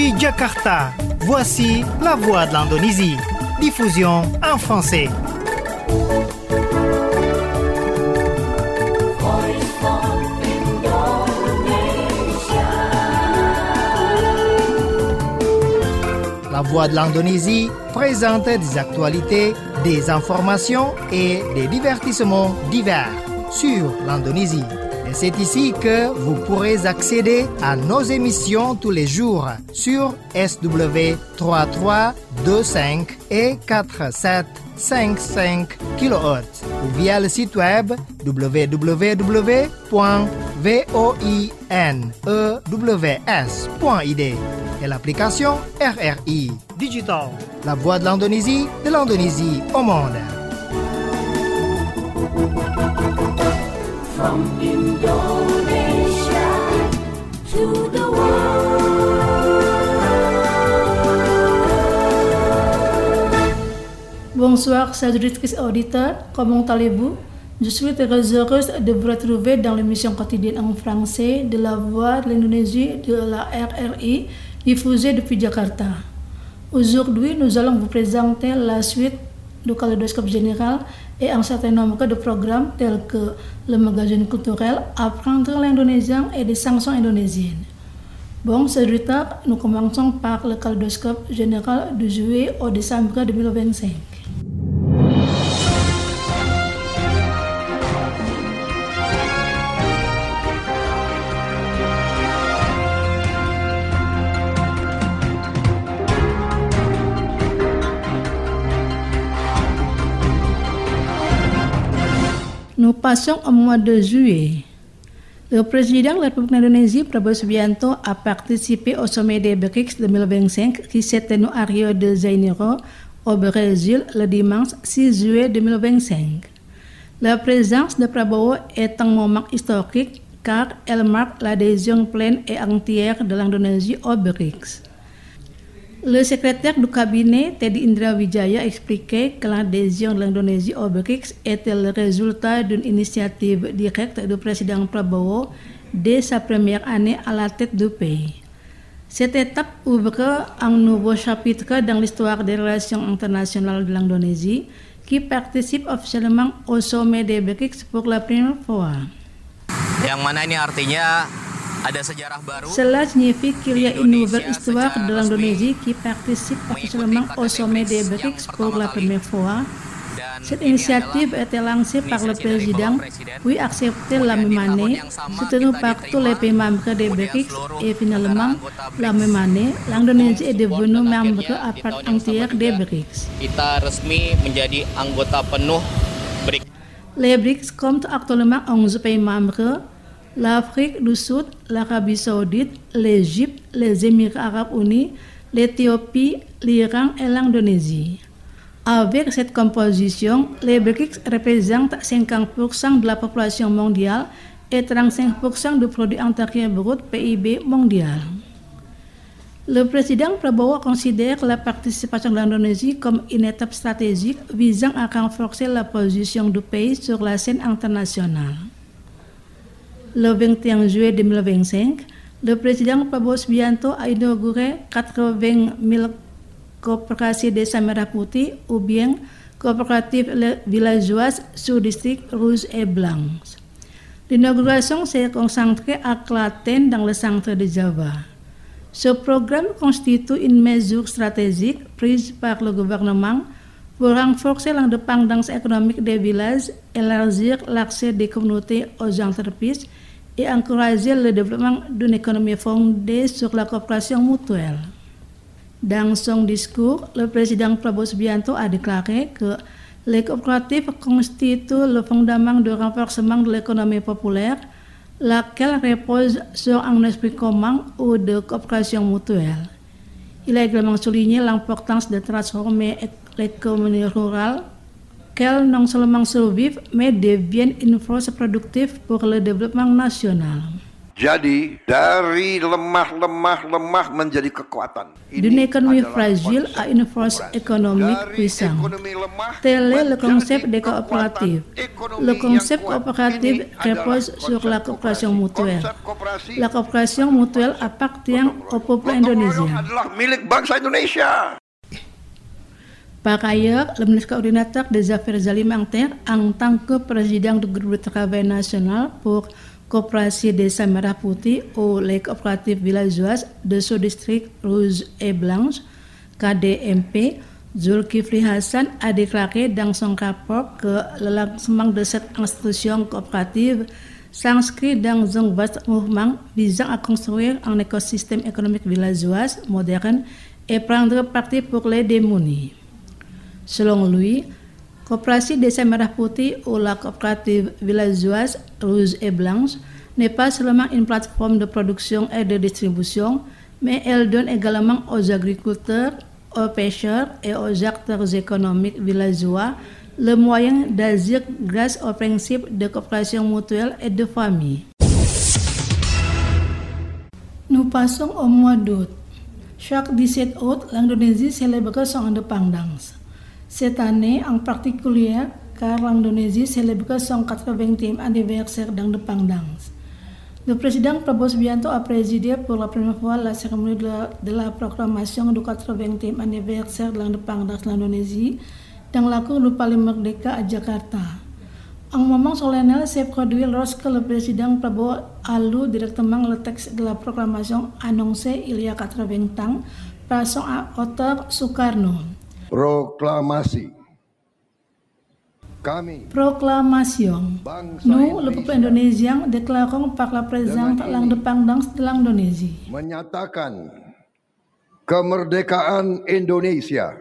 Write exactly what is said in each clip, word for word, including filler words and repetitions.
Depuis Jakarta, voici la voix de l'Indonésie. Diffusion en français. La voix de l'Indonésie présente des actualités, des informations et des divertissements divers sur l'Indonésie. Et c'est ici que vous pourrez accéder à nos émissions tous les jours sur S W trois trois deux cinq et quatre sept cinq cinq kilohertz ou via le site web w w w point voinews point i d et l'application R R I Digital, la voix de l'Indonésie, de l'Indonésie au monde. From Indonesia to the world. Bonsoir, chers auditrices et auditeurs, comment allez-vous? Je suis très heureuse de vous retrouver dans l'émission quotidienne en français de la voix de l'Indonésie de la R R I, diffusée depuis Jakarta. Aujourd'hui, nous allons vous présenter la suite du kaléidoscope général et un certain nombre de programmes tels que le magazine culturel Apprendre l'indonésien et des chansons indonésiennes. Bon, c'est retard, nous commençons par le kaléidoscope général de juillet au décembre deux mille vingt-cinq. Nous passons au mois de juillet. Le président de la République d'Indonésie, Prabowo Subianto, a participé au sommet des B R I C S deux mille vingt-cinq qui s'est tenu à Rio de Janeiro, au Brésil, le dimanche six juillet deux mille vingt-cinq. La présence de Prabowo est un moment historique car elle marque l'adhésion pleine et entière de l'Indonésie au B R I C S. Le secrétaire du cabinet, Teddy Indra Wijaya, expliquait que l'adhésion de l'Indonésie au B R I C S était le résultat d'une initiative directe du président Prabowo dès sa première année à la tête du pays. Cette étape ouvre un nouveau chapitre dans l'histoire des relations internationales de l'Indonésie qui participe officiellement au sommet des B R I C S pour la première fois. Yang mana ini artinya ada sejarah baru. Cela signifie qu'il y a une nouvelle histoire de l'Indonésie qui participe officiellement au sommet des B R I C S pour la première fois. Cette initiative a été lancée par le président, puis acceptée la même année, soutenue par tous les pays membres des B R I C S et finalement, la même année, l'Indonésie est devenue membre à part entière des B R I C S. Kita resmi menjadi anggota penuh B R I C S. Les B R I C S comptent actuellement onze pays membres: l'Afrique du Sud, l'Arabie Saoudite, l'Égypte, les Émirats Arabes Unis, l'Éthiopie, l'Iran et l'Indonésie. Avec cette composition, les B R I C S représentent cinquante pour cent de la population mondiale et trente-cinq pour cent du produit intérieur brut P I B mondial. Le président Prabowo considère la participation de l'Indonésie comme une étape stratégique visant à renforcer la position du pays sur la scène internationale. Le vingt et un juillet deux mille vingt-cinq, le président Prabowo Subianto a inauguré quatre-vingt mille coopératives Desa Merah Putih ou bien coopératives villageoises sous district rouge et blanche. L'inauguration s'est concentrée à Klaten dans le centre de Java. Ce programme constitue une mesure stratégique prise par le gouvernement pour renforcer l'indépendance économique des villages, élargir l'accès des communautés aux entreprises et encourager le développement d'une économie fondée sur la coopération mutuelle. Dans son discours, le président Prabowo Subianto a déclaré que les coopératives constituent le fondement du renforcement de l'économie populaire, laquelle repose sur un esprit commun ou de coopération mutuelle. Il a également souligné l'importance de transformer l'économie rurale, qu'elle non seulement survive, mais devienne une force productive pour le développement national. Jadi dari lemah-lemah-lemah menjadi kekuatan. D'une économie fragile à une force économique puissante. Tel est le concept des coopératives. Le concept coopératif repose sur la coopération mutuelle. La coopération mutuelle appartient au peuple indonésien. Adalah milik bangsa Indonesia. Par ailleurs, le ministre coordinateur des Affaires alimentaires, en tant que président du groupe de travail national pour coopération des Merah Putih ou les coopératives villageoises de ce district rouge et blanche, K D M P, Zulkifli Hasan a déclaré dans son rapport que le lancement de cette institution coopérative s'inscrit dans un vaste mouvement visant à construire un écosystème économique villageois moderne et prendre parti pour les démunis. Selon lui, Coopération des Merah Putih ou la coopérative villageoise rouge et blanche n'est pas seulement une plateforme de production et de distribution, mais elle donne également aux agriculteurs, aux pêcheurs et aux acteurs économiques villageois le moyen d'agir grâce au principe de coopération mutuelle et de famille. Nous passons au mois d'août. Chaque dix-sept août, l'Indonésie célèbre son indépendance. Cette année en particulier, car l'Indonésie célèbre son quatre-vingtième anniversaire d'indépendance. Le président Prabowo Subianto a présidé pour la première fois la cérémonie de la, de la proclamation du quatre-vingtième anniversaire de l'indépendance de l'Indonésie dans la cour du Palais Merdeka à Jakarta. Un moment solennel s'est produit lorsque le président Prabowo a lu directement le texte de la proclamation annoncée il y a quatre-vingts ans par son auteur Soekarno. Proklamasi. Kami, Proclamation. Nous, le peuple indonésien, déclarons par la présente l'indépendance de l'Indonésie. menyatakan kemerdekaan Indonesia.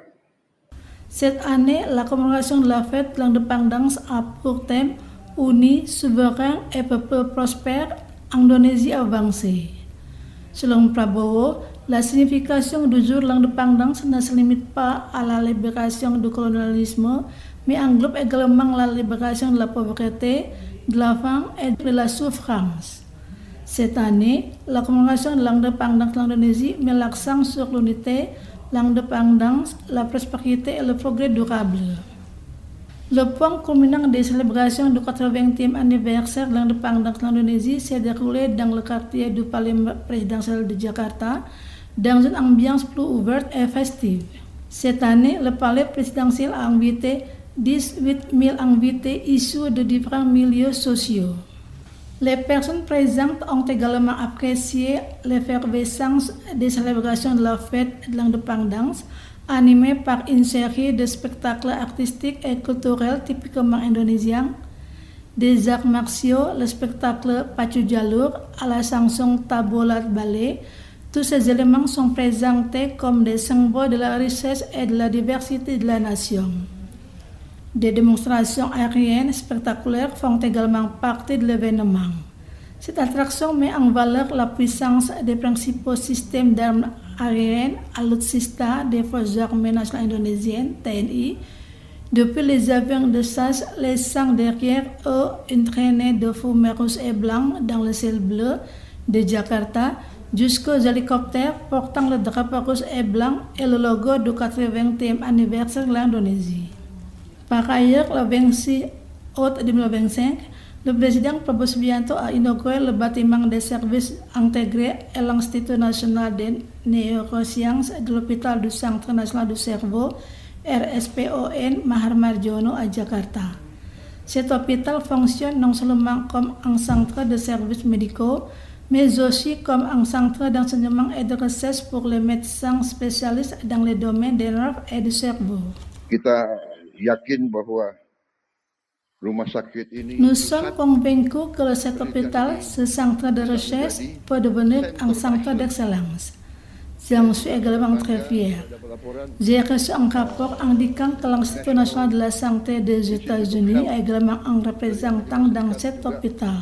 Cette année, la commémoration de la fête de l'indépendance a pour thème Unis, souverain et peuple prospère, Indonésie avancée. Selon Prabowo, la signification du jour de l'indépendance ne se limite pas à la libération du colonialisme, mais englobe également la libération de la pauvreté, de la faim et de la souffrance. Cette année, la commémoration de l'indépendance de l'Indonésie met l'accent sur l'unité, l'indépendance, la prospérité et le progrès durable. Le point culminant des célébrations du quatre-vingtième anniversaire de l'indépendance de l'Indonésie s'est déroulé dans le quartier du Palais présidentiel de Jakarta, dans une ambiance plus ouverte et festive. Cette année, le Palais présidentiel a invité dix-huit mille invités issus de différents milieux sociaux. Les personnes présentes ont également apprécié l'effervescence des célébrations de la fête de l'indépendance, animée par une série de spectacles artistiques et culturels typiquement indonésiens, des arts martiaux, le spectacle Pacu Jalur à la chanson Tabolat Ballet. Tous ces éléments sont présentés comme des symboles de la richesse et de la diversité de la nation. Des démonstrations aériennes spectaculaires font également partie de l'événement. Cette attraction met en valeur la puissance des principaux systèmes d'armes aériennes Alutsista des forces armées nationales indonésiennes, T N I, depuis les avions de chasse laissant derrière eux une traînée de fumée rouge et blanc dans le ciel bleu de Jakarta, jusqu'aux hélicoptères portant le drapeau rouge et blanc et le logo du quatre-vingtième anniversaire de l'Indonésie. Par ailleurs, le vingt-six août deux mille vingt-cinq, le président Prabowo Subianto a inauguré le bâtiment des services intégrés et l'Institut national des neurosciences de l'hôpital du Centre national du cerveau, R S P O N Mahar Marjono à Jakarta. Cet hôpital fonctionne non seulement comme un centre de services médicaux, mais aussi comme un centre d'enseignement et de recherche pour les médecins spécialistes dans les domaines des nerfs et du cerveau. Kita yakin bahwa rumah sakit ini Nous sommes convaincus que cet hôpital, ce centre de recherche, peut devenir un centre d'excellence. J'en suis également très fier. J'ai reçu un rapport indiquant que l'Institut national de la santé des États-Unis a également un représentant dans cet hôpital.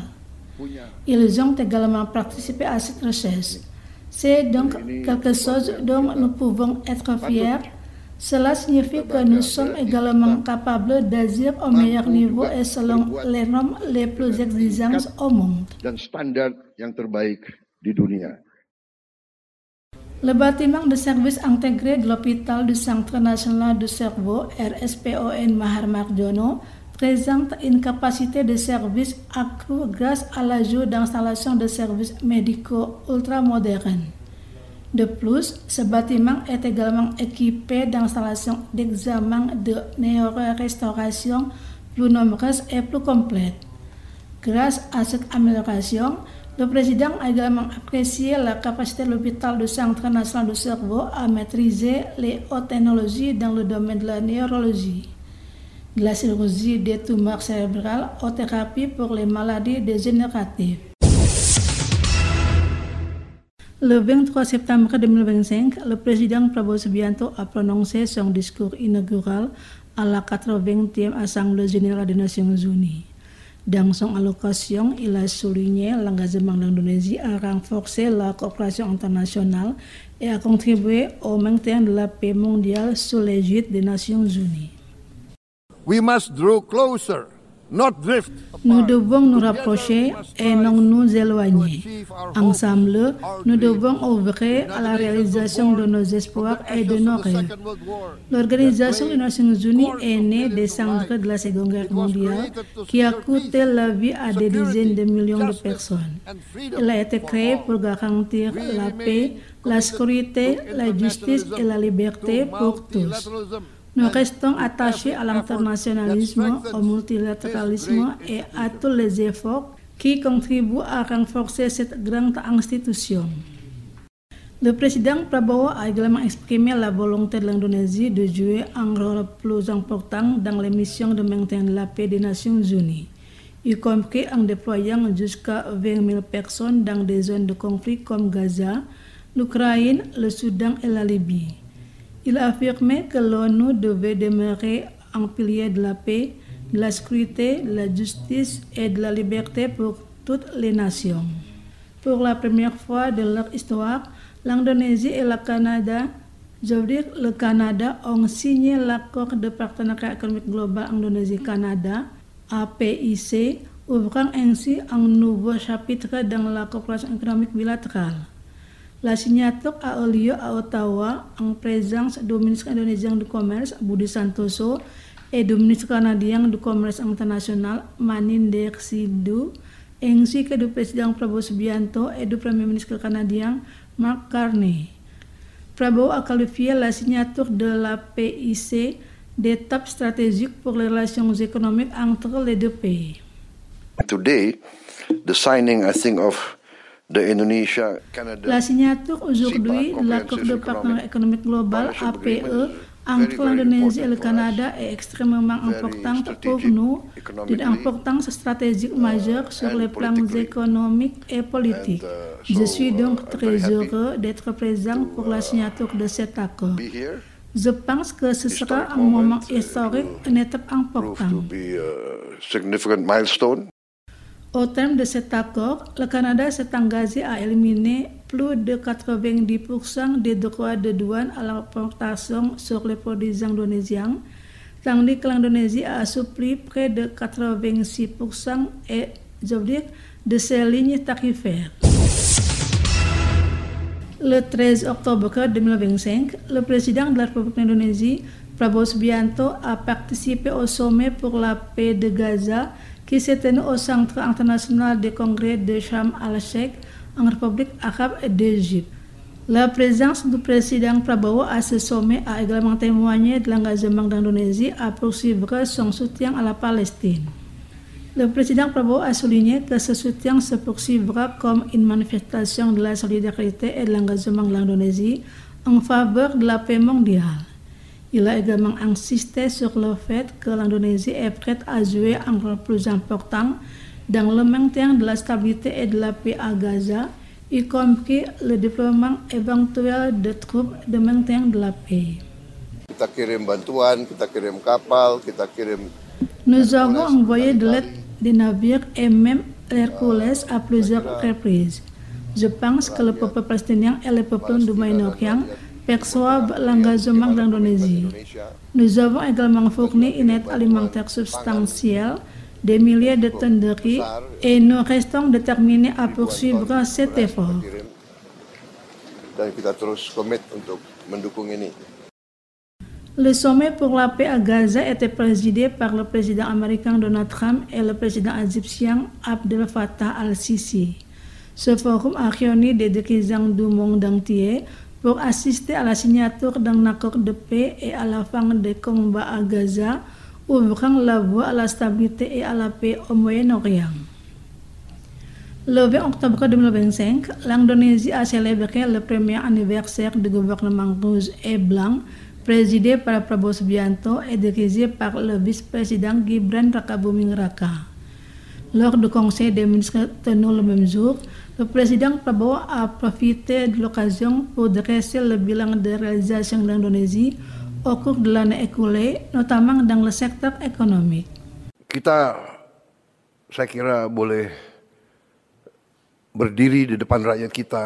Ils ont également participé à cette recherche. C'est donc quelque chose dont nous pouvons être fiers. Cela signifie que nous sommes également capables d'agir au meilleur niveau et selon les normes les plus exigeantes au monde. dan standar yang terbaik di dunia. Le bâtiment de service intégré de l'hôpital du Centre national du cerveau, R S P O N Maharmarjono, présente une capacité de service accrue grâce à l'ajout d'installations de services médicaux ultramodernes. De plus, ce bâtiment est également équipé d'installations d'examen de neurorestauration plus nombreuses et plus complètes. Grâce à cette amélioration, le président a également apprécié la capacité de l'hôpital du Centre national du cerveau à maîtriser les hautes technologies dans le domaine de la neurologie, de la chirurgie des tumeurs cérébrales aux thérapies pour les maladies dégénératives. Le vingt-trois septembre deux mille vingt-cinq, le président Prabowo Subianto a prononcé son discours inaugural à la quatre-vingtième Assemblée générale des Nations unies. Dans son allocution, il a souligné l'engagement de l'Indonésie à renforcer la coopération internationale et à contribuer au maintien de la paix mondiale sous l'égide des Nations unies. We must draw closer, not drift. Nous devons nous rapprocher et non nous éloigner. Ensemble, nous devons œuvrer à la réalisation de nos espoirs et de nos rêves. L'Organisation des Nations Unies est née des cendres de la Seconde Guerre mondiale qui a coûté la vie à des dizaines de millions de personnes. Elle a été créée pour garantir la paix, la sécurité, la justice et la liberté pour tous. Nous restons attachés à l'internationalisme, au multilatéralisme et à tous les efforts qui contribuent à renforcer cette grande institution. Le président Prabowo a également exprimé la volonté de l'Indonésie de jouer un rôle plus important dans les missions de maintien de la paix des Nations Unies, y compris en déployant jusqu'à vingt mille personnes dans des zones de conflit comme Gaza, l'Ukraine, le Soudan et la Libye. Il a affirmé que l'ONU devait demeurer un pilier de la paix, de la sécurité, de la justice et de la liberté pour toutes les nations. Pour la première fois de leur histoire, l'Indonésie et le Canada, je veux dire le Canada, ont signé l'accord de partenariat économique global Indonésie-Canada, A P I C, ouvrant ainsi un nouveau chapitre dans la coopération économique bilatérale. La signature a eu lieu à Ottawa en présence du ministre indonésien du Commerce, Budi Santoso, et du ministre canadien du Commerce international, Maninder Sidhu, ainsi que du président Prabowo Subianto et du premier ministre canadien, Mark Carney. Prabowo a qualifié la signature de la P I C d'étape stratégique pour les relations économiques entre les deux pays. Today, the signing, I think, of the Indonesia, Canada, La signature aujourd'hui de l'accord de partenariat économique global A P E entre l'Indonésie et le Canada est extrêmement importante pour nous, d'une importance stratégique majeure sur les plans économiques et politiques. Je suis donc très heureux d'être présent pour la signature de cet accord. Je pense que ce sera un moment historique, une étape importante. Au terme de cet accord, le Canada s'est engagé à éliminer plus de quatre-vingt-dix pour cent des droits de douane à l'importation sur les produits indonésiens, tandis que l'Indonésie a assoupli près de quatre-vingt-six pour cent et, je veux dire, de ses lignes tarifaires. Le treize octobre deux mille vingt-cinq, le président de la République d'Indonésie, Prabowo Subianto, a participé au sommet pour la paix de Gaza qui s'est tenu au Centre international des congrès de Sharm el-Sheikh en République arabe d'Égypte. La présence du président Prabowo à ce sommet a également témoigné de l'engagement d'Indonésie à poursuivre son soutien à la Palestine. Le président Prabowo a souligné que ce soutien se poursuivra comme une manifestation de la solidarité et de l'engagement de l'Indonésie en faveur de la paix mondiale. Il a également insisté sur le fait que l'Indonésie est prête à jouer un rôle plus important dans le maintien de la stabilité et de la paix à Gaza, y compris le déploiement éventuel de troupes de maintien de la paix. Kita kirim bantuan, kita kirim kapal, kita kirim. Nous avons envoyé de l'aide des navires et même Hercules à plusieurs reprises. Je pense que le peuple palestinien et le peuple du Moyen-Orient perçoivent l'engagement de l'Indonésie. Nous avons également fourni une aide alimentaire substantielle, des milliers de tonnes de riz, et nous restons déterminés à poursuivre cet effort. Dan kita terus komit untuk mendukung ini. Le sommet pour la paix à Gaza était présidé par le président américain Donald Trump et le président égyptien Abdel Fattah al-Sisi. Ce forum a réuni des dirigeants du monde entier pour assister à la signature d'un accord de paix et à la fin des combats à Gaza, ouvrant la voie à la stabilité et à la paix au Moyen-Orient. Le vingt octobre deux mille vingt-cinq, l'Indonésie a célébré le premier anniversaire du gouvernement rouge et blanc, présidé par Prabowo Subianto et dirigé par le vice-président Gibran Rakabuming Raka. Lors du conseil des ministres tenu le même jour, le président Prabowo a profité de l'occasion pour dresser le bilan des réalisations de l'Indonésie au cours de l'année écoulée, notamment dans le secteur économique. Kita, saya kira boleh berdiri di depan rakyat kita.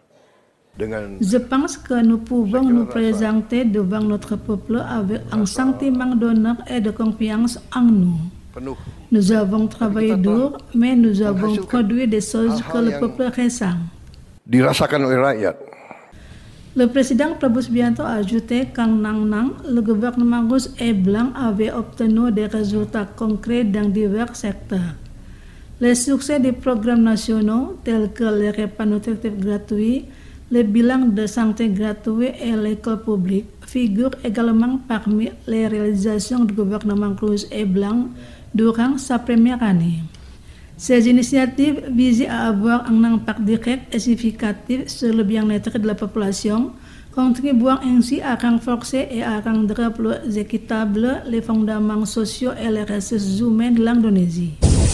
Je pense que nous pouvons nous présenter devant notre peuple avec un sentiment d'honneur et de confiance en nous. Nous avons travaillé dur, mais nous avons produit des choses que le peuple ressent. Dirasakan oleh rakyat. Le président Prabowo Subianto a ajouté qu'en Nang Nang, le gouvernement rouge et blanc avait obtenu des résultats concrets dans divers secteurs. Les succès des programmes nationaux tels que les repas nutritifs gratuits, le bilan de santé gratuit et l'école publique figurent également parmi les réalisations du gouvernement rouge et blanc durant sa première année. Ces initiatives visaient à avoir un impact direct et significatif sur le bien-être de la population, contribuant ainsi à renforcer et à rendre plus équitables les fondements sociaux et les ressources humaines de l'Indonésie.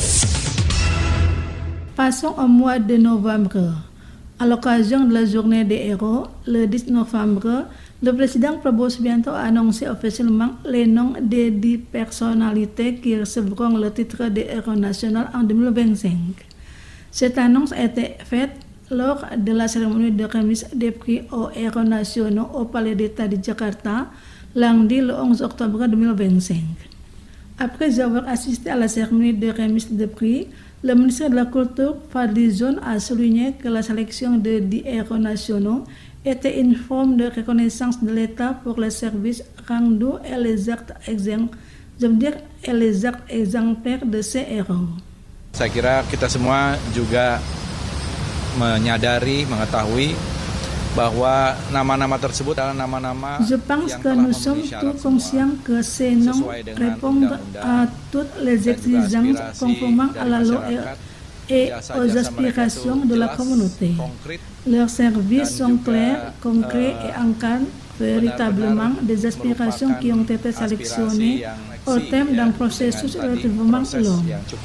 Passons au mois de novembre. À l'occasion de la journée des héros, le dix novembre, le président Prabowo Subianto a annoncé officiellement les noms des dix personnalités qui recevront le titre de héros national en deux mille vingt-cinq. Cette annonce a été faite lors de la cérémonie de remise des prix aux héros nationaux au Palais d'État de Jakarta, lundi le onze octobre deux mille vingt-cinq. Après avoir assisté à la cérémonie de remise des prix, le ministre de la Culture, Fadli Zon, a souligné que la sélection de dix héros nationaux était une forme de reconnaissance de l'État pour les services rendus et les actes exemplaires, je veux dire, et les actes exemplaires de ces héros. Saya kira kita semua juga menyadari, mengetahui bahwa nama-nama tersebut adalah nama-nama Je pense que nous sommes tous conscients que ces noms répondent à toutes les exigences conformément à la loi et aux aspirations de la communauté. Leurs services sont clairs, concrets et incarnent véritablement des aspirations qui ont été sélectionnées au terme d'un processus relativement long.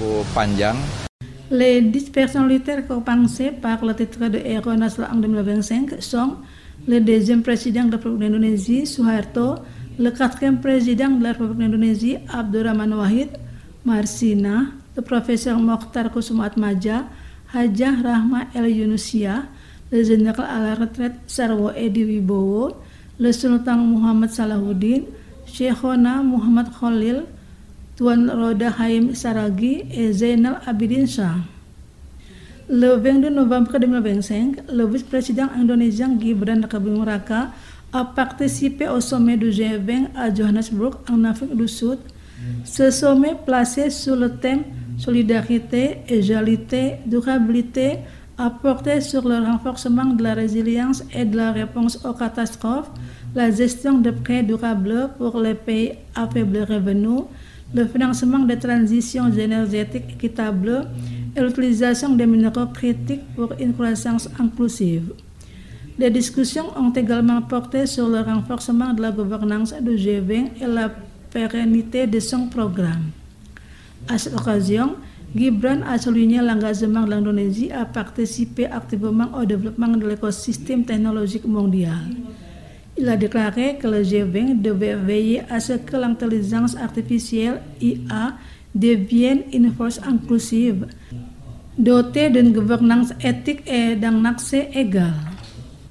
Les dix personnalités récompensées par le titre de héros national en deux mille vingt-cinq sont le deuxième président de la République d'Indonésie, Suharto, le quatrième président de la République d'Indonésie, Abdurrahman Wahid, Marsina, le professeur Mokhtar Kusumatmaja, Hajjah Rahma El Yunusia, le général à la retraite Sarwo Edi Wibowo, le sultan Muhammad Salahuddin, Cheikhona Muhammad Khalil, Tuan Roda Haim Saragi et Zainal Abidin Shah. Le vingt-deux novembre deux mille vingt-cinq, le vice-président indonésien Gibran Rakabuming Raka a participé au sommet du G vingt à Johannesburg en Afrique du Sud. Ce sommet, placé sous le thème Solidarité, égalité, durabilité, a porté sur le renforcement de la résilience et de la réponse aux catastrophes, la gestion de prêts durables pour les pays à faible revenu, le financement des transitions énergétiques équitables et l'utilisation des minéraux critiques pour une croissance inclusive. Les discussions ont également porté sur le renforcement de la gouvernance du G vingt et la pérennité de son programme. À cette occasion, Gibran a souligné l'engagement de l'Indonésie à participer activement au développement de l'écosystème technologique mondial. Il a déclaré que le G vingt devait veiller à ce que l'intelligence artificielle I A devienne une force inclusive, dotée d'une gouvernance éthique et d'un accès égal.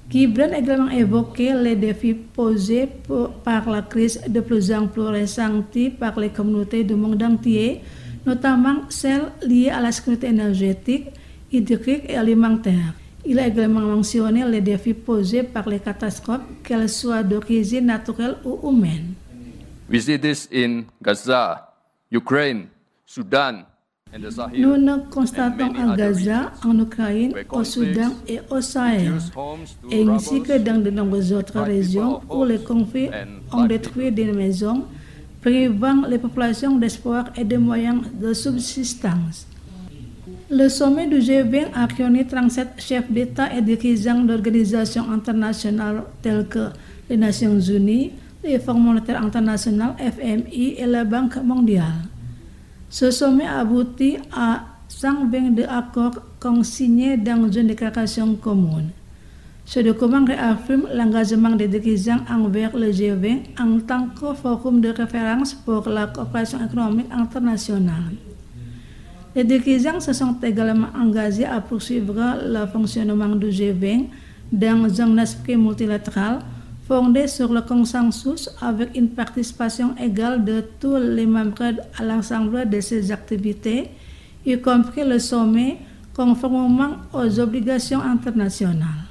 Gibran également évoqué les défis posés pour- par la crise de plus en plus ressentie par les communautés du monde entier, notamment celles liées à la sécurité énergétique, hydrique et alimentaire. Il a également mentionné les défis posés par les catastrophes, qu'elles soient d'origine naturelle ou humaine. We see this in Gaza, Ukraine, Sudan, and the Sahel. Nous le constatons à Gaza, en Ukraine, au Soudan et au Sahel, ainsi que dans de nombreuses autres régions où les conflits ont détruit des maisons, privant les populations d'espoir et de moyens de subsistance. Le sommet du G vingt a réuni trente-sept chefs d'État et dirigeants d'organisations internationales telles que les Nations Unies, le Fonds monétaire international F M I et la Banque mondiale. Ce sommet a abouti à cent vingt-deux accords consignés dans une déclaration commune. Ce document réaffirme l'engagement des dirigeants envers le G vingt en tant que forum de référence pour la coopération économique internationale. Les dirigeants se sont également engagés à poursuivre le fonctionnement du G vingt dans un esprit multilatéral fondé sur le consensus avec une participation égale de tous les membres à l'ensemble de ces activités, y compris le sommet, conformément aux obligations internationales.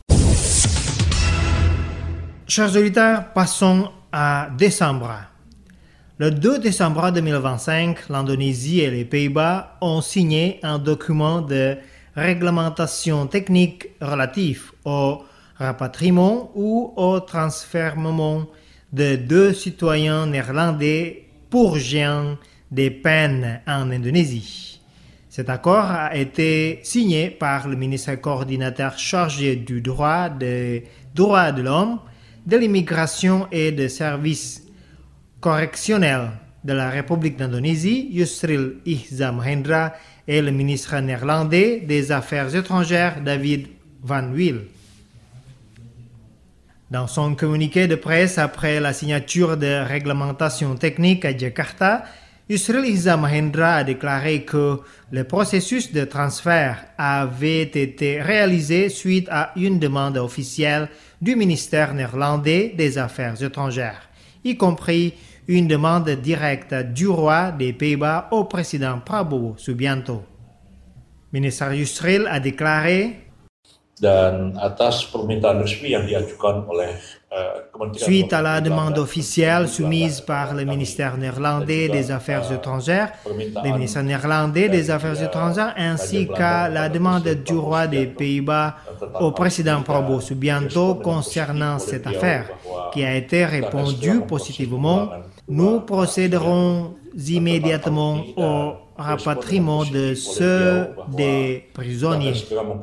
Chers auditeurs, passons à décembre. Le deux décembre deux mille vingt-cinq, l'Indonésie et les Pays-Bas ont signé un document de réglementation technique relatif au rapatriement ou au transfèrement de deux citoyens néerlandais purgeant des peines en Indonésie. Cet accord a été signé par le ministre coordinateur chargé du droit des droits de l'homme, de l'immigration et des services correctionnels de la République d'Indonésie, Yusril Iza Mahendra, et le ministre néerlandais des Affaires étrangères, David Van Wiel. Dans son communiqué de presse après la signature de réglementation technique à Jakarta, Yusril Iza Mahendra a déclaré que le processus de transfert avait été réalisé suite à une demande officielle du ministère néerlandais des Affaires étrangères, y compris une demande directe du roi des Pays-Bas au président Prabowo Subianto. Ministre Yusril a déclaré: dan atas permintaan resmi yang diajukan oleh uh, Kementerian Suite à la demande officielle soumise par le ministère néerlandais des Affaires étrangères, le ministère néerlandais des Affaires étrangères ainsi qu'à la demande du roi des Pays-Bas au président Prabowo Subianto concernant cette affaire, qui a été répondue positivement, nous procéderons immédiatement au rapatriement de ceux des prisonniers.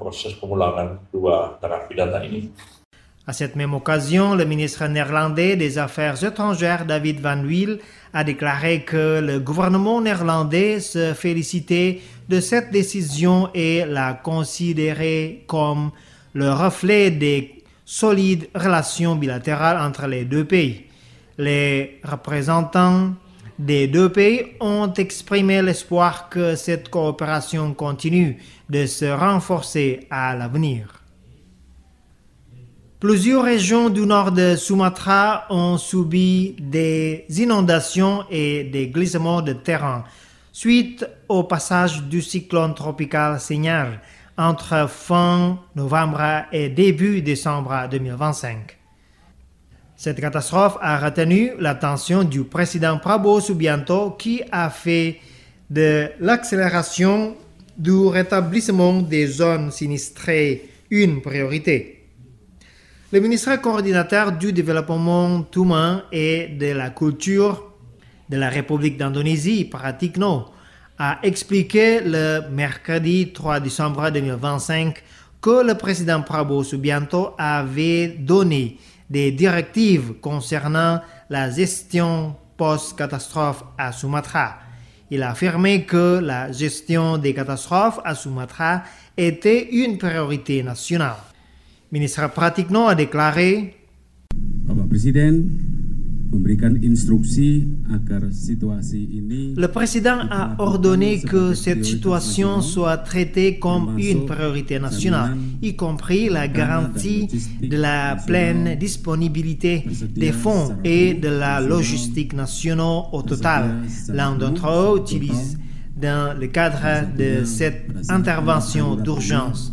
À cette même occasion, le ministre néerlandais des Affaires étrangères David Van Wiel a déclaré que le gouvernement néerlandais se félicitait de cette décision et l'a considérée comme le reflet des solides relations bilatérales entre les deux pays. Les représentants des deux pays ont exprimé l'espoir que cette coopération continue de se renforcer à l'avenir. Plusieurs régions du nord de Sumatra ont subi des inondations et des glissements de terrain suite au passage du cyclone tropical Senyar entre fin novembre et début décembre deux mille vingt-cinq. Cette catastrophe a retenu l'attention du président Prabowo Subianto qui a fait de l'accélération du rétablissement des zones sinistrées une priorité. Le ministre coordinateur du développement humain et de la culture de la République d'Indonésie, Pratikno, a expliqué le mercredi trois décembre deux mille vingt-cinq que le président Prabowo Subianto avait donné des directives concernant la gestion post-catastrophe à Sumatra. Il a affirmé que la gestion des catastrophes à Sumatra était une priorité nationale. Ministre Pratikno a déclaré: Bapak Presiden Le président a ordonné que cette situation soit traitée comme une priorité nationale, y compris la garantie de la pleine disponibilité des fonds et de la logistique nationale au total. L'un d'entre eux utilise dans le cadre de cette intervention d'urgence.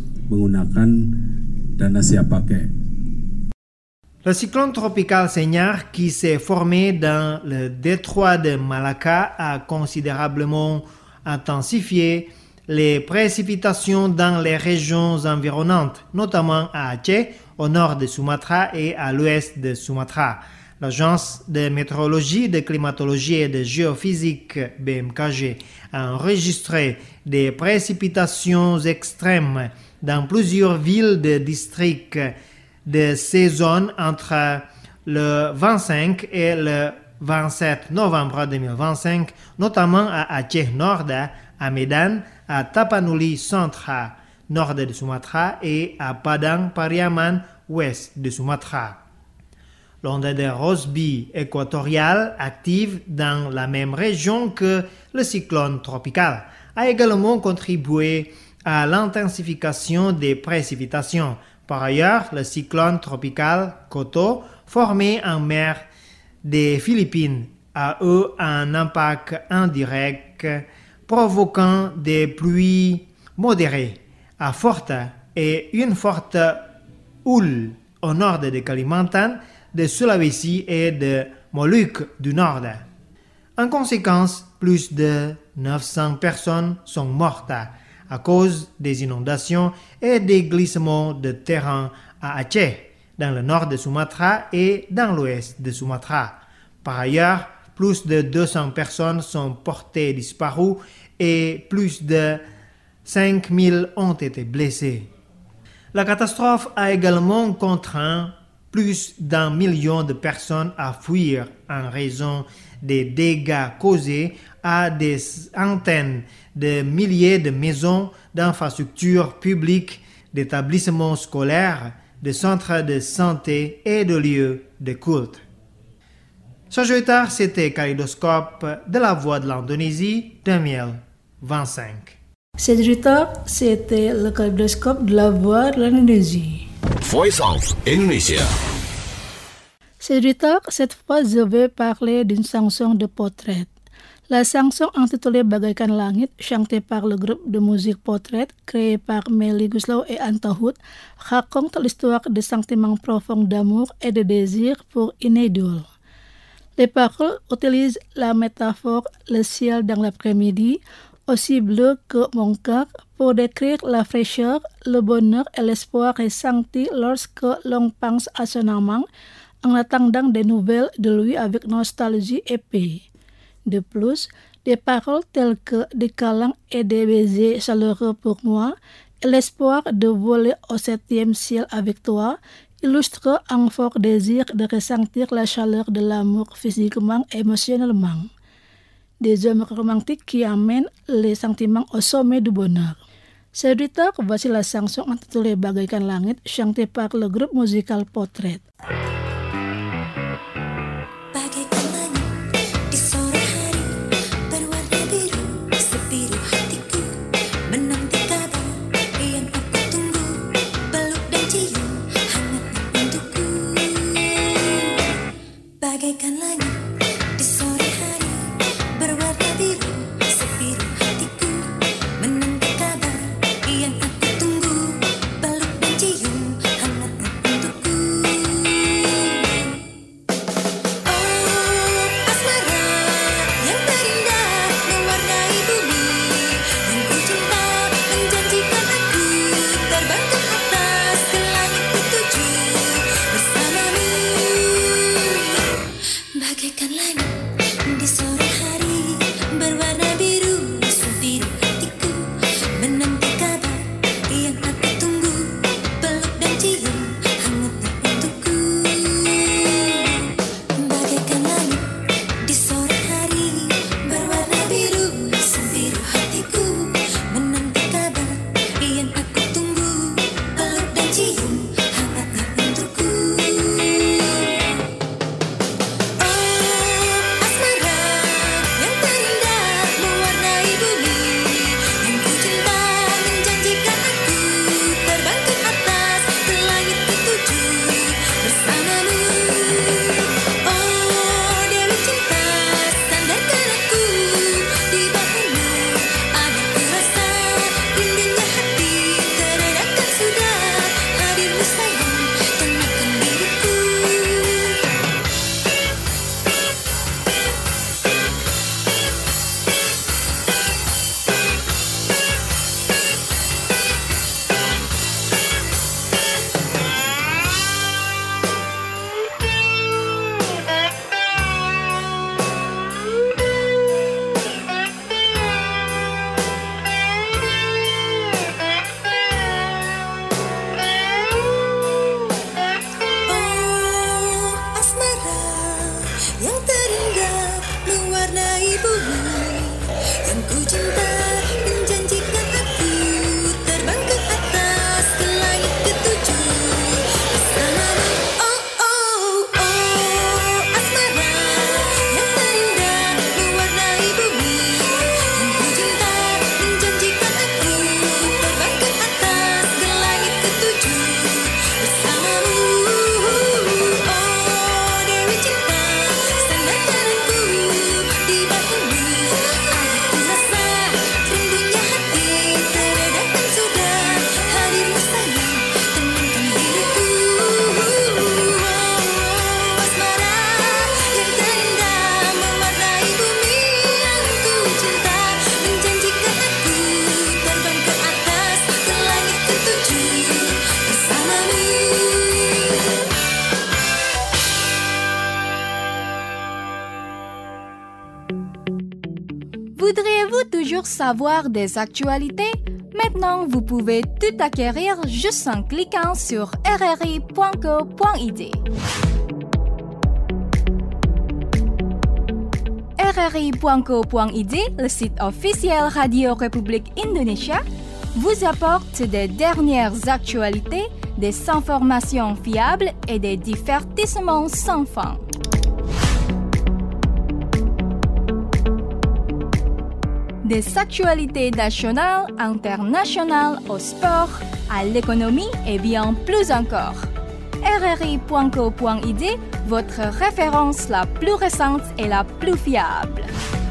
Le cyclone tropical Señar, qui s'est formé dans le détroit de Malacca, a considérablement intensifié les précipitations dans les régions environnantes, notamment à Aceh, au nord de Sumatra et à l'ouest de Sumatra. L'Agence de météorologie, de climatologie et de géophysique B M K G a enregistré des précipitations extrêmes dans plusieurs villes de districts de ces zones entre le vingt-cinq et le vingt-sept novembre deux mille vingt-cinq, notamment à Aceh Nord, à Medan, à Tapanuli Centre, nord de Sumatra, et à Padang Pariaman, ouest de Sumatra. L'onde de Rossby équatoriale, active dans la même région que le cyclone tropical, a également contribué à l'intensification des précipitations. Par ailleurs, le cyclone tropical Koto, formé en mer des Philippines, a eu un impact indirect, provoquant des pluies modérées à fortes et une forte houle au nord de Kalimantan, de Sulawesi et de Moluques du Nord. En conséquence, plus de neuf cents personnes sont mortes à cause des inondations et des glissements de terrain à Aceh, dans le nord de Sumatra et dans l'ouest de Sumatra. Par ailleurs, plus de deux cents personnes sont portées disparues et plus de cinq mille ont été blessées. La catastrophe a également contraint plus d'un million de personnes à fuir en raison des dégâts causés à des centaines de milliers de maisons, d'infrastructures publiques, d'établissements scolaires, de centres de santé et de lieux de culte. Sajoitar, c'était Kaléidoscope de la Voix de l'Indonésie deux mille vingt-cinq. Sajoitar, c'était le Kaléidoscope de la Voix de l'Indonésie. Voice of Indonesia. Sajoitar, cette fois je vais parler d'une chanson de portrait. La chanson intitulée Bagaikan Langit, chantée par le groupe de musique Portrait, créé par Melly Goeslaw et Anta Hood, raconte l'histoire de sentiments profonds d'amour et de désir pour une idole. Les paroles utilisent la métaphore le ciel dans l'après-midi, aussi bleu que mon cœur, pour décrire la fraîcheur, le bonheur et l'espoir ressenti lorsque l'on pense à son amant, en attendant des nouvelles de lui avec nostalgie et paix. De plus, des paroles telles que des câlins et des baisers chaleureux pour moi et l'espoir de voler au septième ciel avec toi illustrent un fort désir de ressentir la chaleur de l'amour physiquement et émotionnellement. Des hommes romantiques qui amènent les sentiments au sommet du bonheur. Sajoitar, voici la chanson intitulée Bagaikan Langit, chantée par le groupe musical Portrait. Bagaikan langit di sore hari berwarna biru, sebiru hatiku menanti kabar yang aku tunggu, peluk dan cium hangatnya untukku. Oh, asmara yang terindah mewarnai bumi, yang ku cinta menjanjikan aku terbang ke atas ke langit ketujuh bersamamu. Bagaikan langit di sore hari berwarna Voudriez-vous toujours savoir des actualités? Maintenant, vous pouvez tout acquérir juste en cliquant sur r r i point co point i d. r r i point co point i d, le site officiel Radio République Indonésia, vous apporte des dernières actualités, des informations fiables et des divertissements sans fin. Des actualités nationales, internationales, au sport, à l'économie et bien plus encore. r r i point co point i d, votre référence la plus récente et la plus fiable.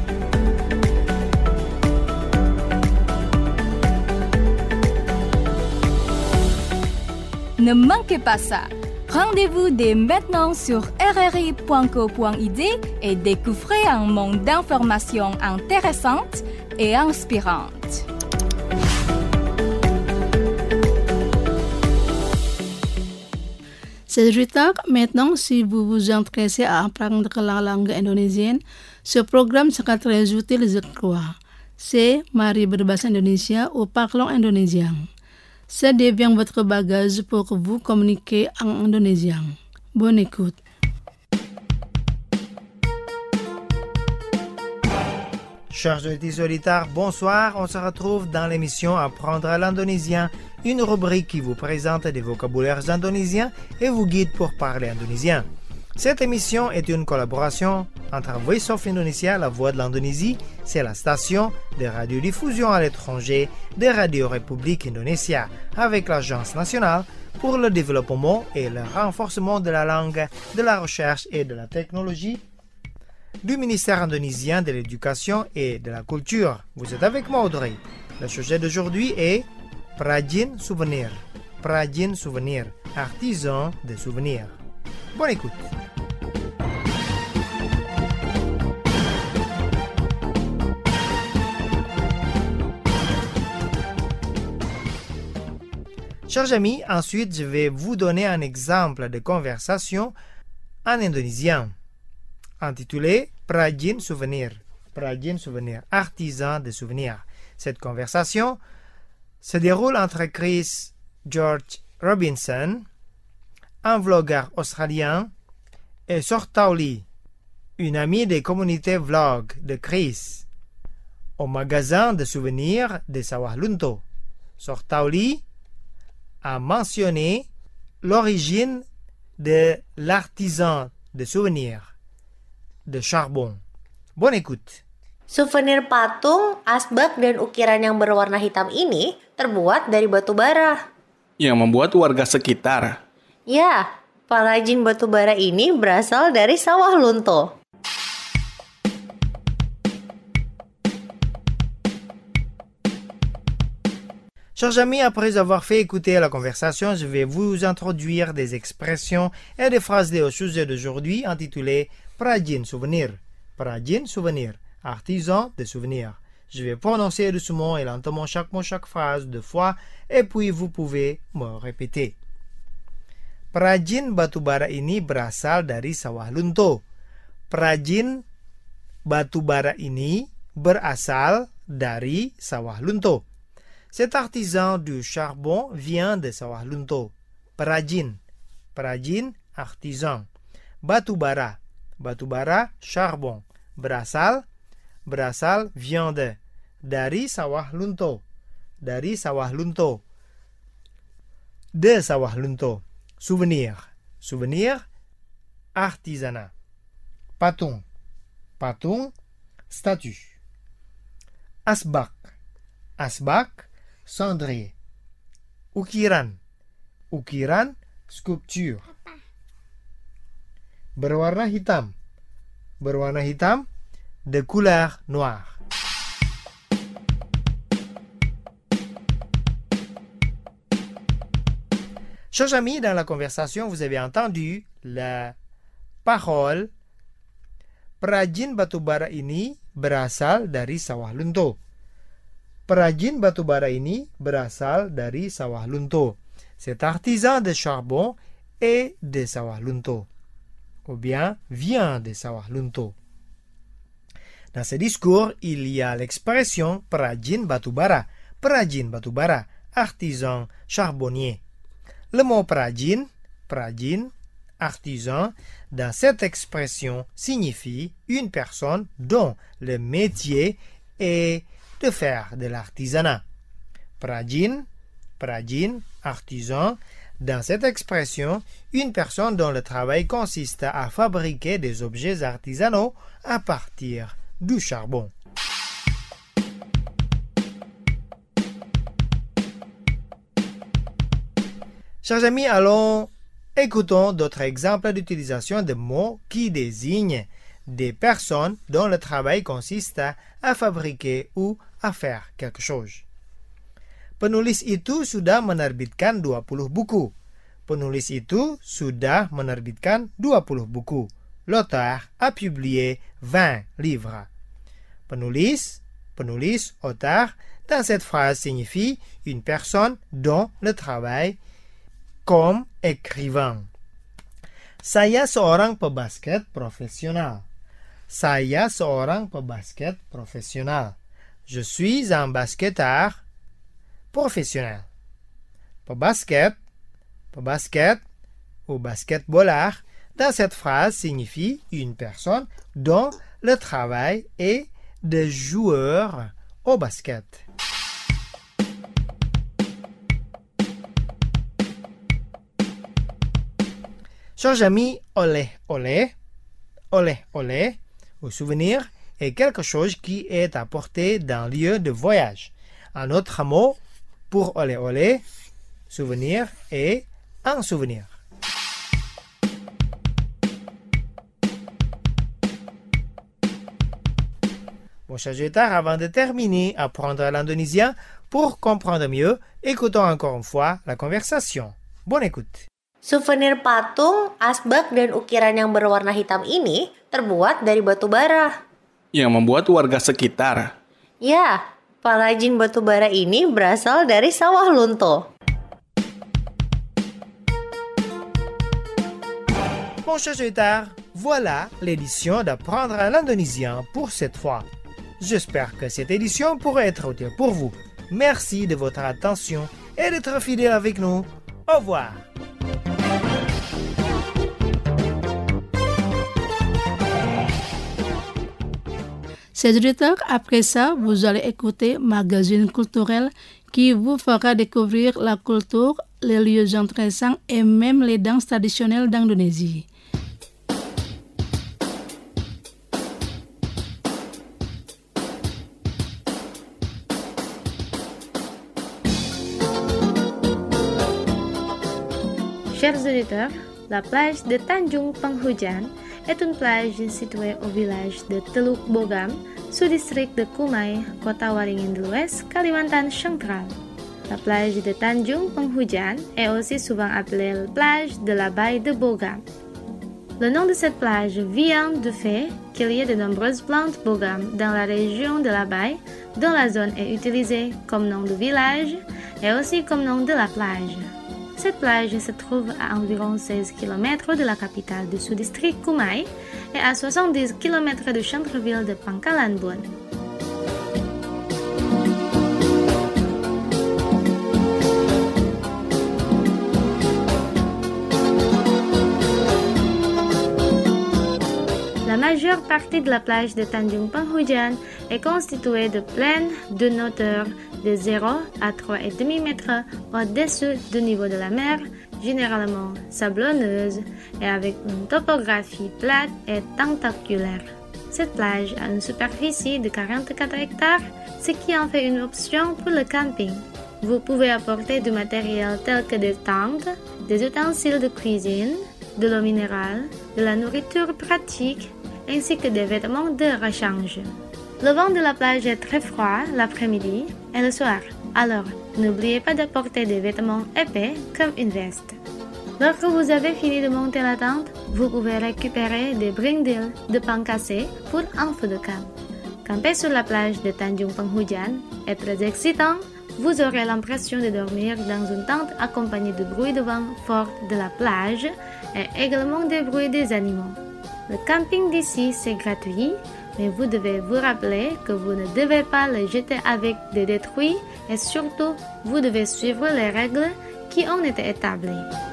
Ne manquez pas ça. Rendez-vous dès maintenant sur r r i point co point i d et découvrez un monde d'informations intéressantes et inspirantes. C'est huit heures. Maintenant, si vous vous intéressez à apprendre la langue indonésienne, ce programme sera très utile, je crois. C'est Mari berbahasa Indonesia ou Parlons indonésien. Ça devient votre bagage pour vous communiquer en indonésien. Bonne écoute. Chers auditeurs auditeurs, bonsoir. On se retrouve dans l'émission Apprendre l'indonésien, une rubrique qui vous présente des vocabulaires indonésiens et vous guide pour parler indonésien. Cette émission est une collaboration entre Voice of Indonesia, la voix de l'Indonésie, c'est la station de radiodiffusion à l'étranger de Radio République Indonésia, avec l'Agence nationale pour le développement et le renforcement de la langue, de la recherche et de la technologie du ministère indonésien de l'Éducation et de la Culture. Vous êtes avec moi, Audrey. Le sujet d'aujourd'hui est Prajin Souvenir. Prajin Souvenir, artisan de souvenirs. Bonne écoute. Chers amis, ensuite je vais vous donner un exemple de conversation en indonésien intitulé Prajin Souvenir. Prajin Souvenir, artisan de souvenirs. Cette conversation se déroule entre Chris George Robinson, un vlogueur australien, et Sortauli, une amie des communautés vlog de Chris, au magasin de souvenirs de Sawah Lunto. Sortauli a mentionné l'origine de l'artisan de souvenirs de charbon. Bonne écoute. Souvenir patung, asbak, dan ukiran yang berwarna hitam ini terbuat dari batu bara. Yang membuat warga sekitar. Ya, perajin batu bara ini berasal dari Sawah Lunto. Chers amis, après avoir fait écouter la conversation, je vais vous introduire des expressions et des phrases au sujet d'aujourd'hui intitulées Prajin Souvenir. Prajin Souvenir, artisan de souvenirs. Je vais prononcer doucement et lentement chaque mot, chaque phrase deux fois, et puis vous pouvez me répéter. Prajin batubara ini berasal dari Sawah Lunto. Prajin batubara ini berasal dari Sawah Lunto. Cet artisan du charbon vient de Sawah Lunto. Prajin, prajin, artisan. Batubara, batubara, charbon. Berasal, berasal, vient de. Dari Sawah Lunto. Dari Sawah Lunto. De Sawah Lunto. Souvenir, souvenir, artisanat. Patung, patung, statue. Asbak, asbak, cendrier. Ukiran, ukiran, sculpture. Berwarna hitam, berwarna hitam, de couleur noire. Chers amis, dans la conversation, vous avez entendu la parole Prajin batubara ini berasal dari Sawah Lunto. Perajin batubara ini berasal dari Sawah Lunto. Cet artisan de charbon est de Sawah Lunto. Ou bien vient de Sawah Lunto. Dans ce discours, il y a l'expression perajin batubara, perajin batubara, artisan charbonnier. Le mot perajin, perajin, artisan, dans cette expression signifie une personne dont le métier est de faire de l'artisanat. Perajin, perajin, artisan, dans cette expression, une personne dont le travail consiste à fabriquer des objets artisanaux à partir du charbon. Chers amis, allons écoutons d'autres exemples d'utilisation de mots qui désignent des personnes dont le travail consiste à fabriquer ou à faire quelque chose. Penulis itu sudah menerbitkan dua puluh buku. Penulis itu sudah menerbitkan dua puluh buku. L'auteur a publié vingt livres. Penulis, penulis, auteur, dans cette phrase signifie une personne dont le travail comme écrivain. Saya seorang pebasket profesional. Saya seorang pebasket profesional. Je suis un basketteur professionnel. Pebasket, pebasket ou basketballeur dans cette phrase signifie une personne dont le travail est de joueur au basket. Chers amis, olé, olé, olé, olé, ou souvenir est quelque chose qui est apporté d'un lieu de voyage. Un autre mot pour olé, olé, souvenir est un souvenir. Bon, chers auditeurs, avant de terminer à apprendre l'indonésien, pour comprendre mieux, écoutons encore une fois la conversation. Bonne écoute. Souvenir patung, asbak, dan ukiran yang berwarna hitam ini terbuat dari batu bara. Yang membuat warga sekitar. Ya, perajin batu bara ini berasal dari sawah lunto. Bon, chers auditeurs, voilà l'édition d'apprendre l'indonésien pour cette fois. J'espère que cette édition pourra être utile pour vous. Merci de votre attention et d'être fidèle avec nous. Au revoir. Chers auditeurs, après ça, vous allez écouter Magazine culturel qui vous fera découvrir la culture, les lieux intéressants et même les danses traditionnelles d'Indonésie. Chers auditeurs, la plage de Tanjung Penghujan est une plage située au village de Teluk Bogam, sous-district de Kumai, Kota Waringin de l'Ouest, Kalimantan central. La plage de Tanjung Penghujan est aussi souvent appelée la plage de la baie de Bogam. Le nom de cette plage vient du fait qu'il y a de nombreuses plantes Bogam dans la région de la baie, dont la zone est utilisée comme nom de village et aussi comme nom de la plage. Cette plage se trouve à environ seize kilomètres de la capitale du sous-district Kumai et à soixante-dix kilomètres du centre-ville de Pangkalan Bun. La majeure partie de la plage de Tanjung Penghujan est constituée de plaines d'une hauteur de zéro à trois virgule cinq mètres au-dessus du niveau de la mer, généralement sablonneuse et avec une topographie plate et tentaculaire. Cette plage a une superficie de quarante-quatre hectares, ce qui en fait une option pour le camping. Vous pouvez apporter du matériel tel que des tentes, des ustensiles de cuisine, de l'eau minérale, de la nourriture pratique, ainsi que des vêtements de rechange. Le vent de la plage est très froid l'après-midi et le soir, alors n'oubliez pas d'apporter des vêtements épais comme une veste. Lorsque vous avez fini de monter la tente, vous pouvez récupérer des brindilles de pain cassé pour un feu de camp. Camper sur la plage de Tanjung Penghujan est très excitant. Vous aurez l'impression de dormir dans une tente accompagnée du bruit de vent fort de la plage et également des bruits des animaux. Le camping d'ici, c'est gratuit. mais vous devez vous rappeler que vous ne devez pas le jeter avec des détruits et surtout, vous devez suivre les règles qui ont été établies.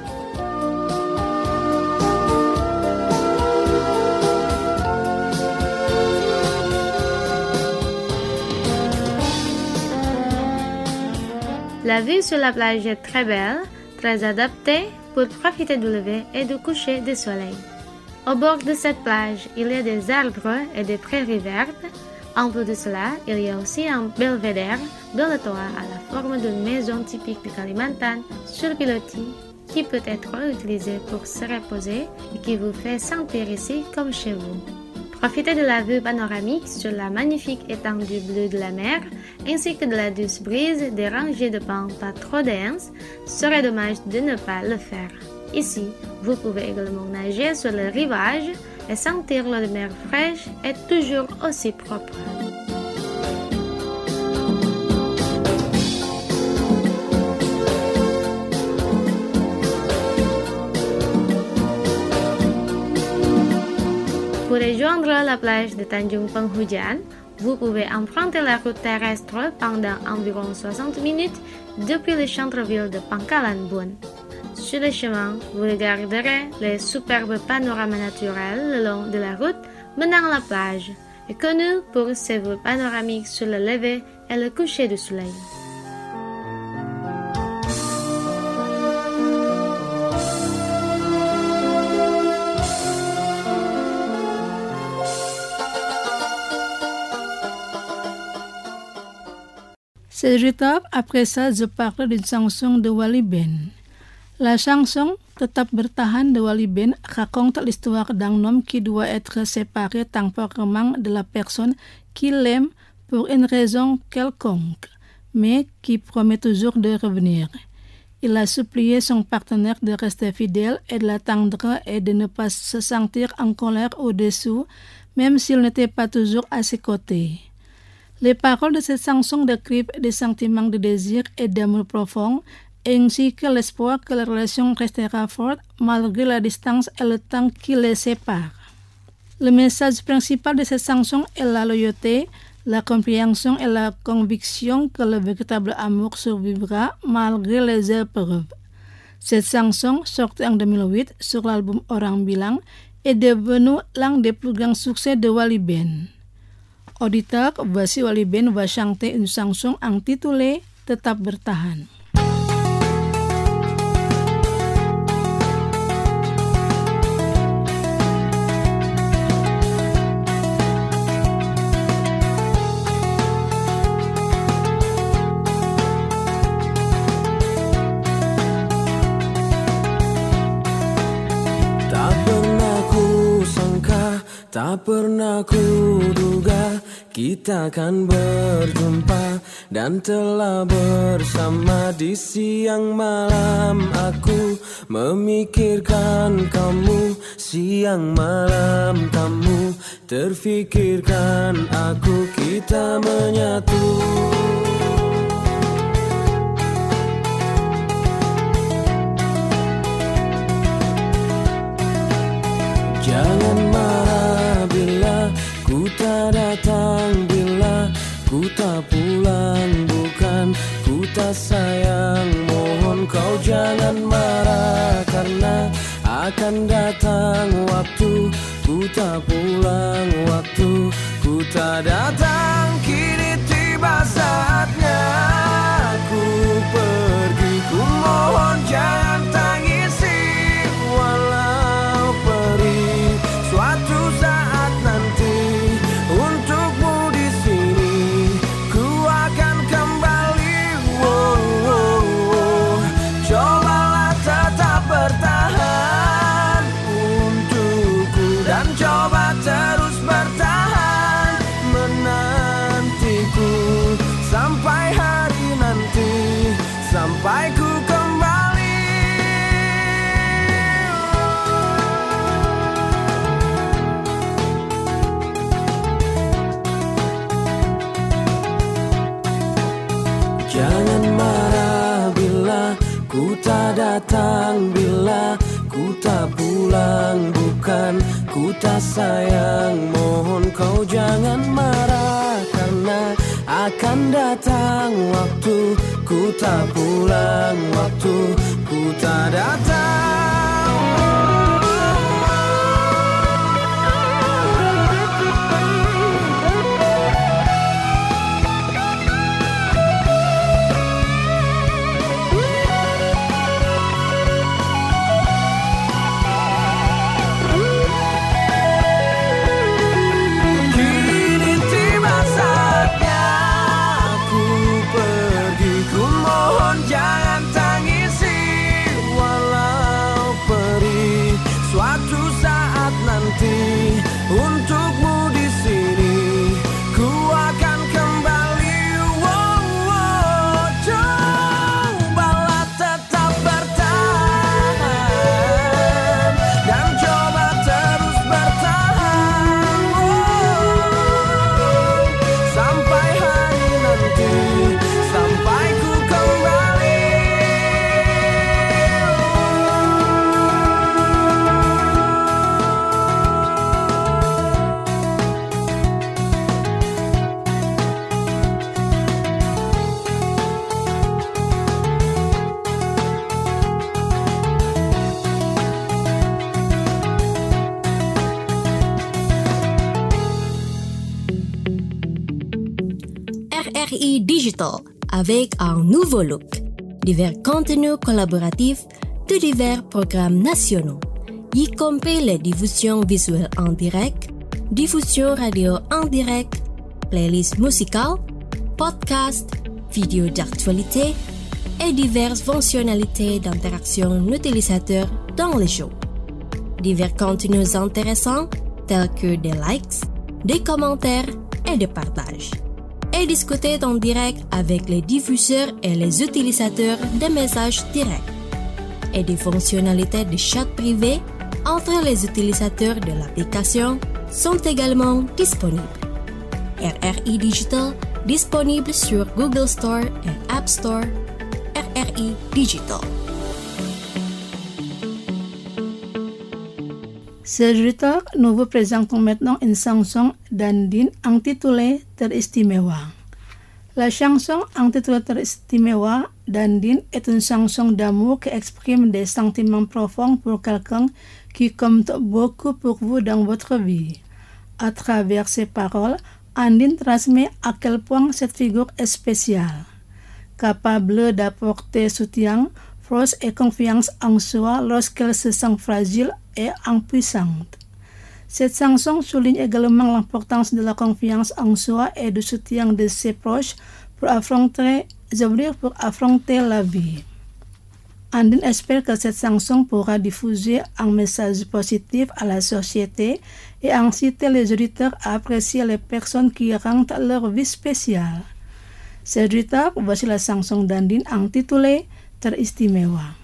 La vue sur la plage est très belle, très adaptée pour profiter du lever et du coucher du soleil. Au bord de cette plage, il y a des arbres et des prairies vertes. En plus de cela, il y a aussi un belvédère dont le toit a la forme d'une maison typique du Kalimantan sur pilotis qui peut être utilisé pour se reposer et qui vous fait sentir ici comme chez vous. Profitez de la vue panoramique sur la magnifique étendue bleue de la mer ainsi que de la douce brise des rangées de pins pas trop denses. Serait dommage de ne pas le faire. Ici, vous pouvez également nager sur le rivage et sentir l'eau de mer fraîche et toujours aussi propre. Pour rejoindre la plage de Tanjung Penghujan, vous pouvez emprunter la route terrestre pendant environ soixante minutes depuis le centre-ville de Pangkalan Bun. Sur le chemin, vous regarderez les superbes panoramas naturels le long de la route menant à la plage, et connu pour ses vues panoramiques sur le lever et le coucher du soleil. Sejenak après ça, je parle d'une chanson de Wali Ben. La chanson Tetap Bertahan de Wali Ben raconte l'histoire d'un homme qui doit être séparé temporairement de la personne qu'il aime pour une raison quelconque, mais qui promet toujours de revenir. Il a supplié son partenaire de rester fidèle et de l'attendre et de ne pas se sentir en colère au-dessous, même s'il n'était pas toujours à ses côtés. Les paroles de cette chanson décrivent des sentiments de désir et d'amour profond, ainsi que l'espoir que la relation restera forte malgré la distance et le temps qui les sépare. Le message principal de cette chanson est la loyauté, la compréhension et la conviction que le véritable amour survivra malgré les épreuves. Cette chanson, sortie en deux mille huit sur l'album Orang Bilang, est devenue l'un des plus grands succès de Wali Ben. Auditeur, voici Wali Ben va chanter une chanson intitulée Tetap Bertahan. Tak pernah kuduga kita akan berjumpa dan telah bersama di siang malam. Aku memikirkan kamu, siang malam kamu terfikirkan aku, kita menyatu. Jangan marah bila ku tak datang, bila ku tak pulang, bukan ku tak sayang. Mohon kau jangan marah karena akan datang waktu ku tak pulang, waktu ku tak datang. Kini tiba saatnya aku pergi, ku mohon jangan tangisi walau perih. Suatu saat nanti untukmu di sini ku akan kembali. Wow, wow, wow. Cobalah tetap bertahan untukku dan coba terus bertahan menantiku sampai hari nanti, sampai ku kembali. Jangan marah bila ku tak datang, bila ku tak pulang, bukan ku tak sayang, mohon kau jangan marah, karena akan datang waktu ku tak pulang, waktu ku tak datang. Untukmu di sini ku akan kembali. Wow, wow. Cobalah tetap bertahan dan coba terus bertahan, wow. Sampai hari nanti, sampai ku kembali. R R I Digital, avec un nouveau look, divers contenus collaboratifs de divers programmes nationaux, y compris les diffusions visuelles en direct, diffusions radio en direct, playlists musicales, podcasts, vidéos d'actualité et diverses fonctionnalités d'interaction utilisateur dans les shows. Divers contenus intéressants tels que des likes, des commentaires et des partages. Et discuter en direct avec les diffuseurs et les utilisateurs des messages directs. Et des fonctionnalités de chat privé entre les utilisateurs de l'application sont également disponibles. R R I Digital disponible sur Google Store et App Store. R R I Digital. Serviteur, nous vous présentons maintenant une chanson d'Andine intitulée Teristimewa. La chanson intitulée Teristimewa d'Andine est une chanson d'amour qui exprime des sentiments profonds pour quelqu'un qui compte beaucoup pour vous dans votre vie. À travers ses paroles, Andine transmet à quel point cette figure est spéciale. Capable d'apporter soutien, force et confiance en soi lorsqu'elle se sent fragile et impuissante. Cette chanson souligne également l'importance de la confiance en soi et du soutien de ses proches pour affronter, pour affronter la vie. Andine espère que cette chanson pourra diffuser un message positif à la société et inciter les auditeurs à apprécier les personnes qui rendent leur vie spéciale. Chers auditeurs, voici la chanson d'Andine intitulée Teristimewa.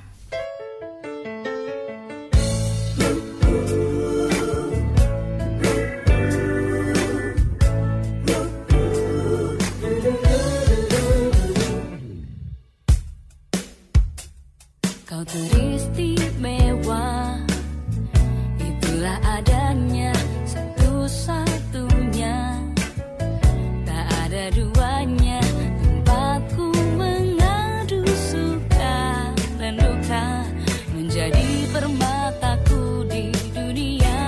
Kau teristimewa, itulah adanya satu-satunya, tak ada duanya. Tempatku mengadu suka dan duka, menjadi permataku di dunia.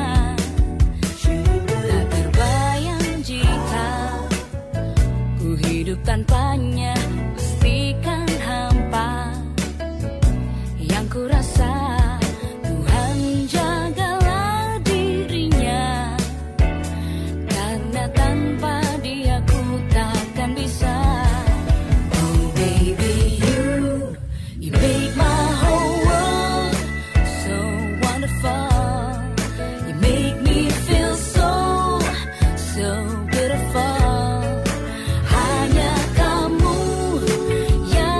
Tak terbayang jika ku hidup tanpanya, pastikan hampa. Yang ku rasa Tuhan jagalah dirinya, karena tanpa dia ku takkan bisa. Oh baby you, you make my whole world so wonderful. You make me feel so, so beautiful. Hanya kamu yang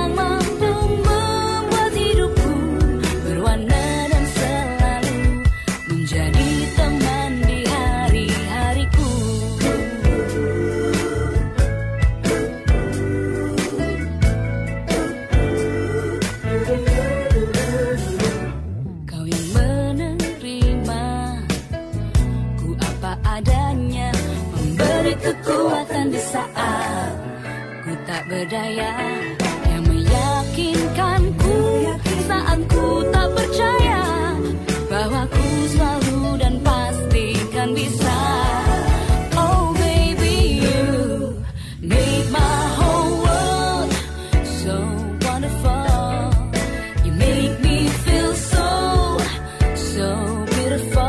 tak berdaya yang meyakinkanku saat ku tak percaya bahwa ku selalu dan pasti kan bisa. Oh baby, you make my whole world so wonderful. You make me feel so, so beautiful.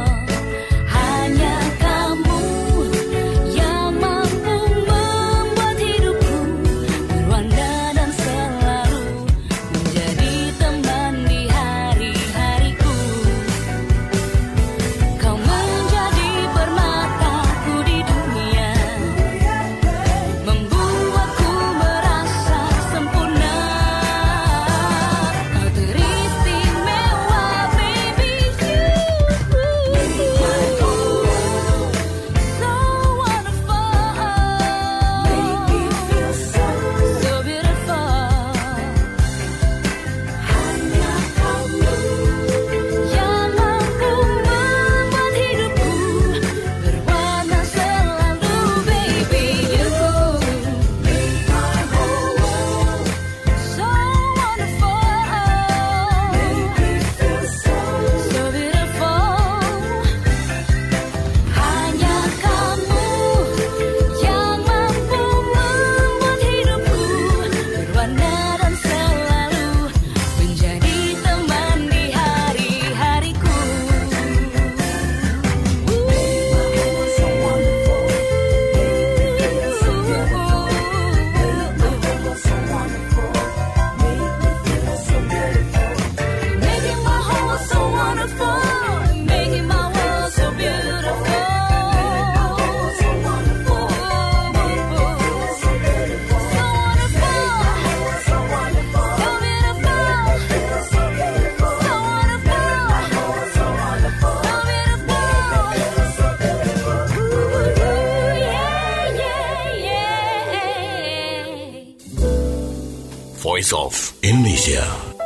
Voice of Indonesia.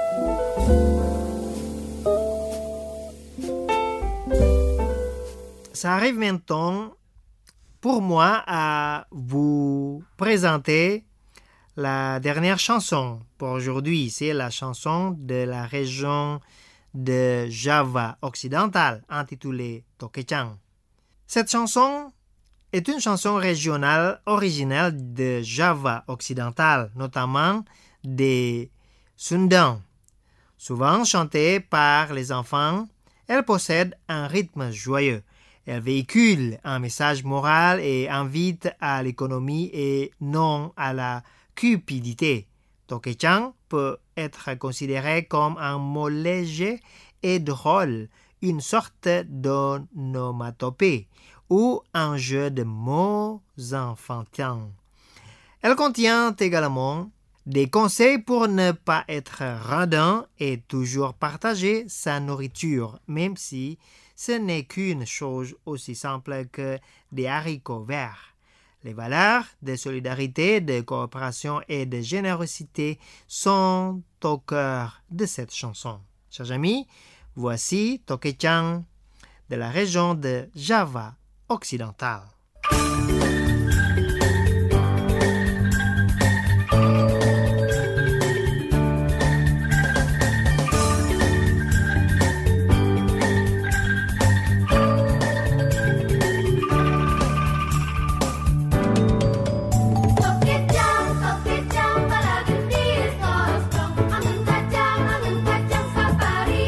Ça arrive maintenant pour moi à vous présenter la dernière chanson pour aujourd'hui. C'est la chanson de la région de Java occidentale intitulée Tokechang. Cette chanson est une chanson régionale originelle de Java occidentale, notamment des Sundang. Souvent chantée par les enfants, elle possède un rythme joyeux. Elle véhicule un message moral et invite à l'économie et non à la cupidité. Tokechang peut être considéré comme un mot léger et drôle, une sorte d'onomatopée ou un jeu de mots enfantins. Elle contient également des conseils pour ne pas être radin et toujours partager sa nourriture, même si ce n'est qu'une chose aussi simple que des haricots verts. Les valeurs de solidarité, de coopération et de générosité sont au cœur de cette chanson. Chers amis, voici Tokechang de la région de Java occidentale.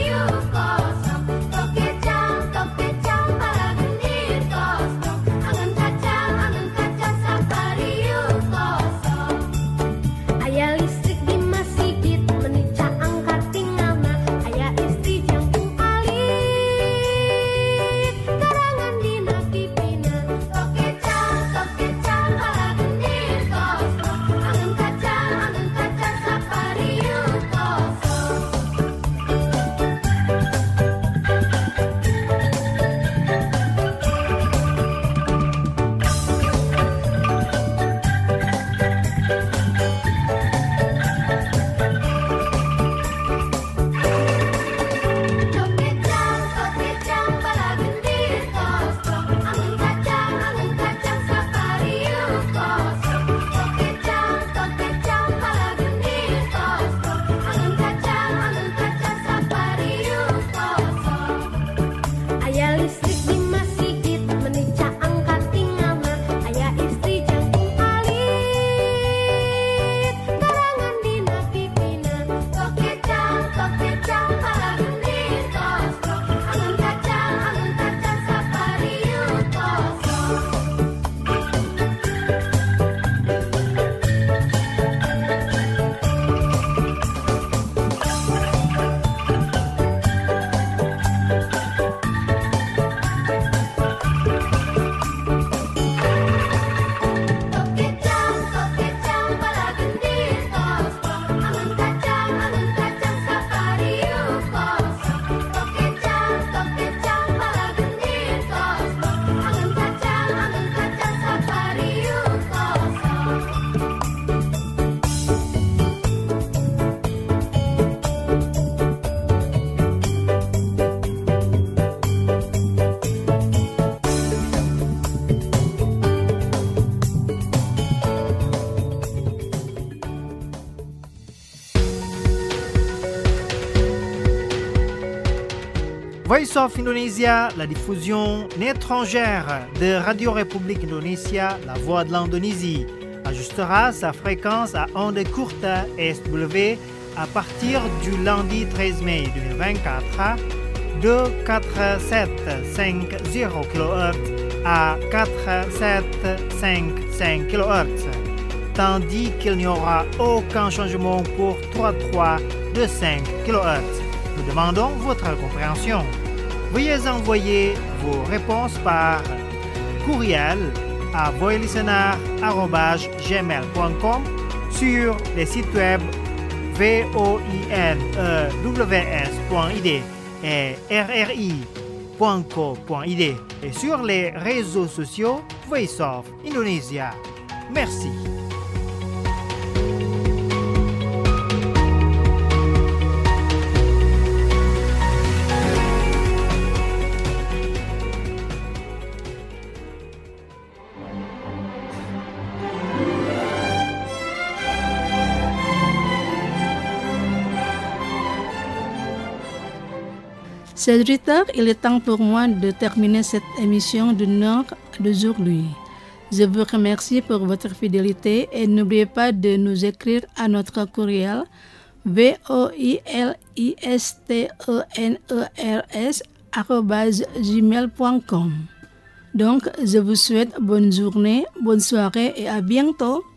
Angan Voice of Indonesia, la diffusion étrangère de Radio République Indonésia, la voix de l'Indonésie, ajustera sa fréquence à ondes courtes S W à partir du lundi treize mai deux mille vingt-quatre de quatre mille sept cent cinquante kilohertz à quatre mille sept cent cinquante-cinq kilohertz, tandis qu'il n'y aura aucun changement pour trois virgule trois de cinq kilohertz. Nous demandons votre compréhension. Veuillez envoyer vos réponses par courriel à voilistener arobase gmail point com sur les sites web voinews point I D et r r i point co point I D et sur les réseaux sociaux Voice of Indonesia. Merci. C'est tard, il est temps pour moi de terminer cette émission d'une heure d'aujourd'hui. Je vous remercie pour votre fidélité et n'oubliez pas de nous écrire à notre courriel voilisteners arobase gmail point com. Donc, je vous souhaite bonne journée, bonne soirée et à bientôt.